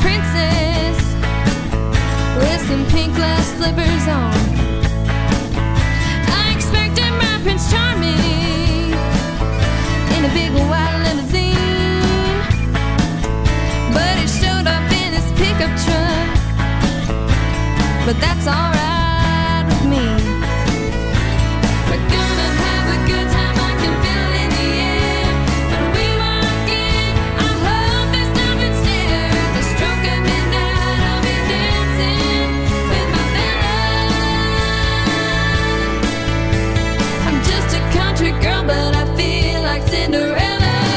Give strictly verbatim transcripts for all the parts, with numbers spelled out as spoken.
princess with some pink glass slippers on. I expected my Prince Charming in a big white limousine, but it showed up in his pickup truck. But that's alright with me. We're gonna have a good time, I can feel it in the air. When we walk in, I hope there's nothing stare. At the stroke of midnight, I'll be dancing with my villain. I'm just a country girl, but I feel like Cinderella.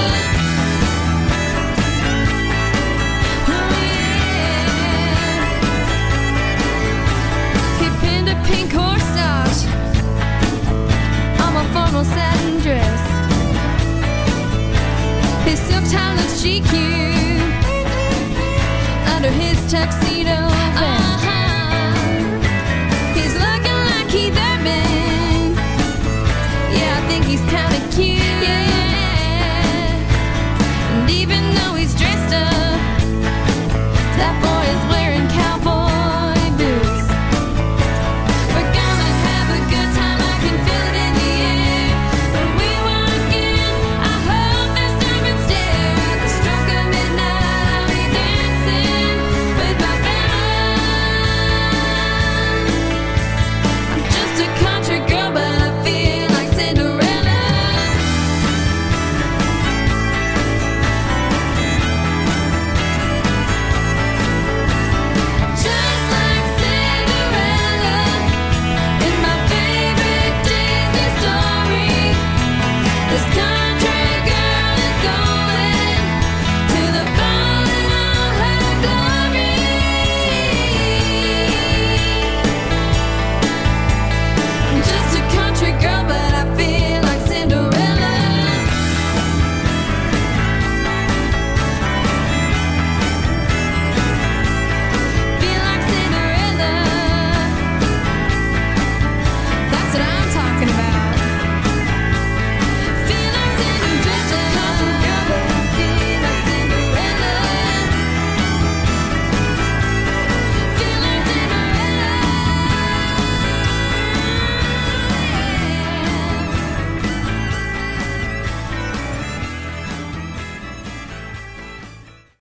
Pink corsage on my formal satin dress. His silk tie looks G Q under his tuxedo vest. Uh-huh.